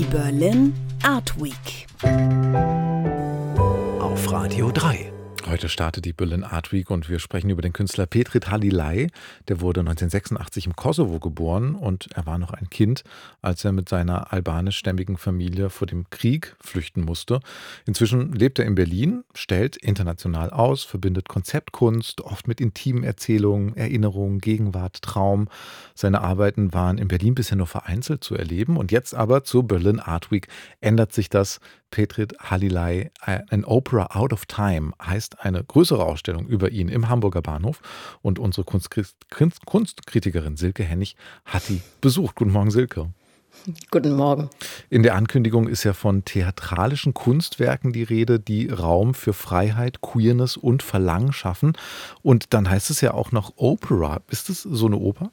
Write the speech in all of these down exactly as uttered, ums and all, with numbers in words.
Berlin Art Week auf Radio drei. Heute startet die Berlin Art Week und wir sprechen über den Künstler Petrit Halilay. Der wurde neunzehnhundertsechsundachtzig im Kosovo geboren und er war noch ein Kind, als er mit seiner albanischstämmigen Familie vor dem Krieg flüchten musste. Inzwischen lebt er in Berlin, stellt international aus, verbindet Konzeptkunst, oft mit intimen Erzählungen, Erinnerungen, Gegenwart, Traum. Seine Arbeiten waren in Berlin bisher nur vereinzelt zu erleben und jetzt aber zur Berlin Art Week ändert sich das. Petrit Halilay, An Opera Out of Time, heißt eine größere Ausstellung über ihn im Hamburger Bahnhof. Und unsere Kunstkritikerin Silke Hennig hat die besucht. Guten Morgen, Silke. Guten Morgen. In der Ankündigung ist ja von theatralischen Kunstwerken die Rede, die Raum für Freiheit, Queerness und Verlangen schaffen. Und dann heißt es ja auch noch Opera. Ist das so eine Oper?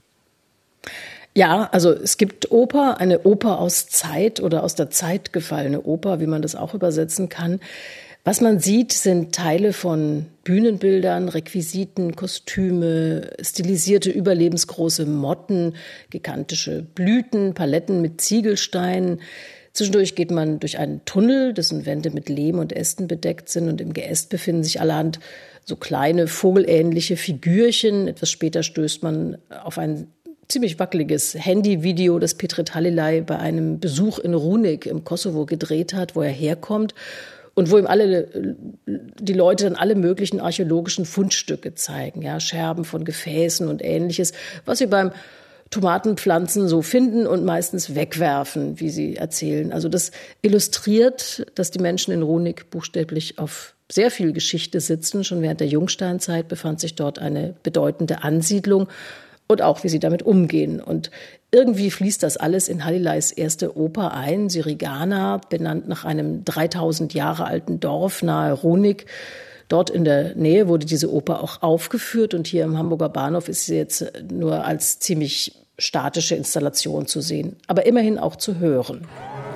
Ja, also es gibt Oper, eine Oper aus Zeit oder aus der Zeit gefallene Oper, wie man das auch übersetzen kann. Was man sieht, sind Teile von Bühnenbildern, Requisiten, Kostüme, stilisierte überlebensgroße Motten, gigantische Blüten, Paletten mit Ziegelsteinen. Zwischendurch geht man durch einen Tunnel, dessen Wände mit Lehm und Ästen bedeckt sind, und im Geäst befinden sich allerhand so kleine vogelähnliche Figürchen. Etwas später stößt man auf ein ziemlich wackeliges Handyvideo, das Petrit Halilay bei einem Besuch in Runik im Kosovo gedreht hat, wo er herkommt und wo ihm alle die Leute dann alle möglichen archäologischen Fundstücke zeigen, ja, Scherben von Gefäßen und Ähnliches, was sie beim Tomatenpflanzen so finden und meistens wegwerfen, wie sie erzählen. Also das illustriert, dass die Menschen in Runik buchstäblich auf sehr viel Geschichte sitzen. Schon während der Jungsteinzeit befand sich dort eine bedeutende Ansiedlung. Und auch, wie sie damit umgehen. Und irgendwie fließt das alles in Halilays erste Oper ein, Sirigana, benannt nach einem dreitausend Jahre alten Dorf nahe Runik. Dort in der Nähe wurde diese Oper auch aufgeführt. Und hier im Hamburger Bahnhof ist sie jetzt nur als ziemlich statische Installation zu sehen. Aber immerhin auch zu hören.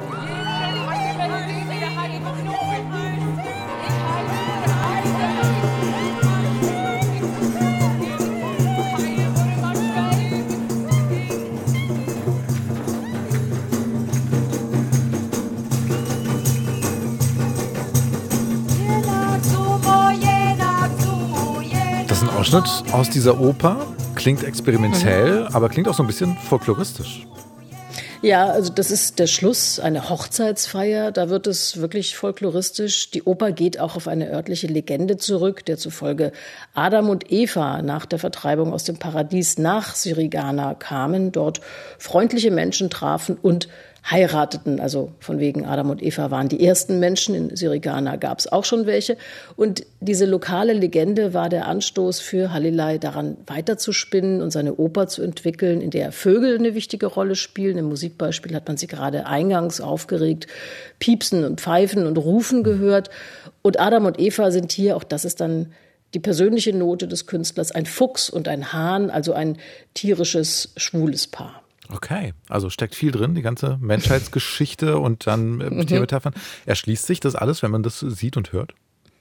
Ausschnitt aus dieser Oper, klingt experimentell, mhm. aber klingt auch so ein bisschen folkloristisch. Ja, also das ist der Schluss, eine Hochzeitsfeier, da wird es wirklich folkloristisch. Die Oper geht auch auf eine örtliche Legende zurück, der zufolge Adam und Eva nach der Vertreibung aus dem Paradies nach Sirigana kamen, dort freundliche Menschen trafen und heirateten, also von wegen Adam und Eva waren die ersten Menschen, in Sirigana gab es auch schon welche. Und diese lokale Legende war der Anstoß für Halilay, daran weiterzuspinnen und seine Oper zu entwickeln, in der Vögel eine wichtige Rolle spielen. Im Musikbeispiel hat man sie gerade eingangs aufgeregt, piepsen und pfeifen und rufen gehört. Und Adam und Eva sind hier, auch das ist dann die persönliche Note des Künstlers, ein Fuchs und ein Hahn, also ein tierisches, schwules Paar. Okay, also steckt viel drin, die ganze Menschheitsgeschichte und dann äh, Tiermetaphern. Erschließt sich das alles, wenn man das sieht und hört?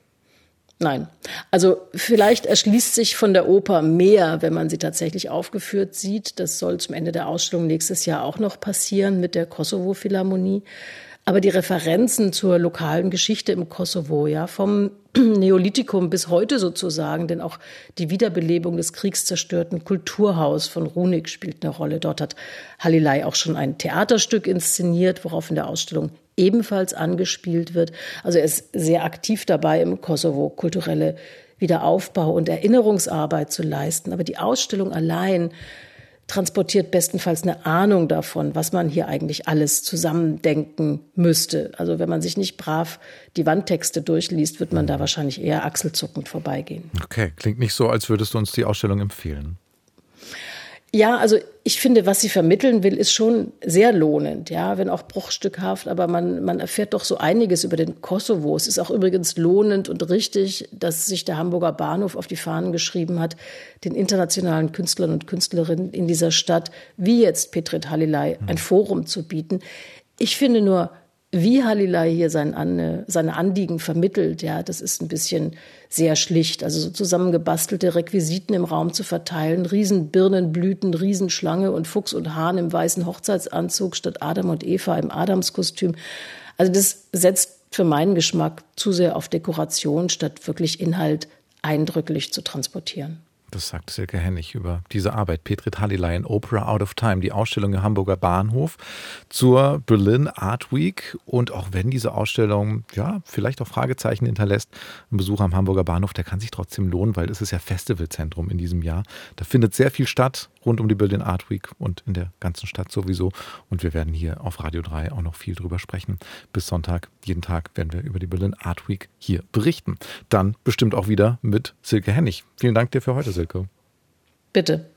Nein, also vielleicht erschließt sich von der Oper mehr, wenn man sie tatsächlich aufgeführt sieht. Das soll zum Ende der Ausstellung nächstes Jahr auch noch passieren mit der Kosovo-Philharmonie. Aber die Referenzen zur lokalen Geschichte im Kosovo, ja, vom Neolithikum bis heute sozusagen, denn auch die Wiederbelebung des kriegszerstörten Kulturhaus von Runik spielt eine Rolle. Dort hat Halilay auch schon ein Theaterstück inszeniert, worauf in der Ausstellung ebenfalls angespielt wird. Also er ist sehr aktiv dabei, im Kosovo kulturelle Wiederaufbau und Erinnerungsarbeit zu leisten. Aber die Ausstellung allein transportiert bestenfalls eine Ahnung davon, was man hier eigentlich alles zusammendenken müsste. Also wenn man sich nicht brav die Wandtexte durchliest, wird man da wahrscheinlich eher achselzuckend vorbeigehen. Okay, klingt nicht so, als würdest du uns die Ausstellung empfehlen. Ja, also ich finde, was sie vermitteln will, ist schon sehr lohnend, ja, wenn auch bruchstückhaft, aber man, man erfährt doch so einiges über den Kosovo. Es ist auch übrigens lohnend und richtig, dass sich der Hamburger Bahnhof auf die Fahnen geschrieben hat, den internationalen Künstlern und Künstlerinnen in dieser Stadt, wie jetzt Petrit Halilay, ein Forum zu bieten. Ich finde nur wie Halilai hier sein An, seine Anliegen vermittelt, ja, das ist ein bisschen sehr schlicht. Also so zusammengebastelte Requisiten im Raum zu verteilen, Riesenbirnenblüten, Riesenschlange und Fuchs und Hahn im weißen Hochzeitsanzug statt Adam und Eva im Adamskostüm. Also das setzt für meinen Geschmack zu sehr auf Dekoration, statt wirklich Inhalt eindrücklich zu transportieren. Das sagt Silke Hennig über diese Arbeit. Petrit Halilai in Opera Out of Time, die Ausstellung im Hamburger Bahnhof zur Berlin Art Week. Und auch wenn diese Ausstellung ja vielleicht auch Fragezeichen hinterlässt, ein Besuch am Hamburger Bahnhof, der kann sich trotzdem lohnen, weil es ist ja Festivalzentrum in diesem Jahr. Da findet sehr viel statt rund um die Berlin Art Week und in der ganzen Stadt sowieso. Und wir werden hier auf Radio drei auch noch viel drüber sprechen. Bis Sonntag, jeden Tag werden wir über die Berlin Art Week hier berichten. Dann bestimmt auch wieder mit Silke Hennig. Vielen Dank dir für heute, Silke. Bitte.